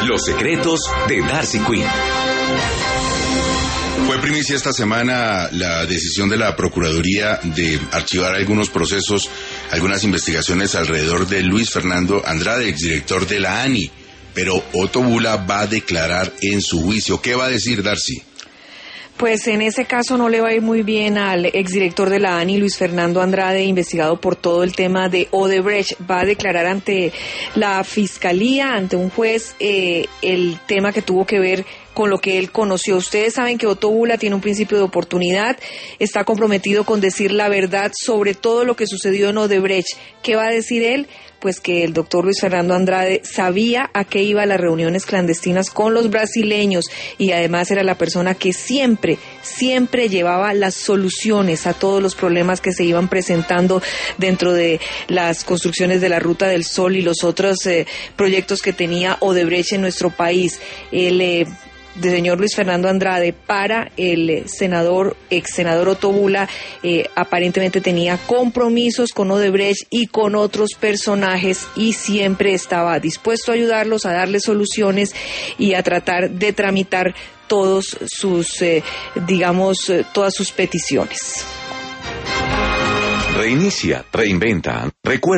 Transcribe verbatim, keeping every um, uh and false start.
Los secretos de Darcy Quinn. Fue primicia esta semana la decisión de la Procuraduría de archivar algunos procesos, algunas investigaciones alrededor de Luis Fernando Andrade, exdirector de la ANI. Pero Otto Bula va a declarar en su juicio. ¿Qué va a decir, Darcy? Pues en ese caso no le va a ir muy bien al exdirector de la ANI, Luis Fernando Andrade, investigado por todo el tema de Odebrecht. Va a declarar ante la Fiscalía, ante un juez, eh, el tema que tuvo que ver con lo que él conoció. Ustedes saben que Otto Bula tiene un principio de oportunidad, está comprometido con decir la verdad sobre todo lo que sucedió en Odebrecht. ¿Qué va a decir él? Pues que el doctor Luis Fernando Andrade sabía a qué iba a las reuniones clandestinas con los brasileños y además era la persona que siempre, siempre llevaba las soluciones a todos los problemas que se iban presentando dentro de las construcciones de la Ruta del Sol y los otros eh, proyectos que tenía Odebrecht en nuestro país. El eh, de señor Luis Fernando Andrade para el senador, ex senador Otto Bula, eh, aparentemente tenía compromisos con Odebrecht y con otros personajes y siempre estaba dispuesto a ayudarlos, a darles soluciones y a tratar de tramitar todos sus, eh, digamos, eh, todas sus peticiones. Reinicia, reinventa, recuerda.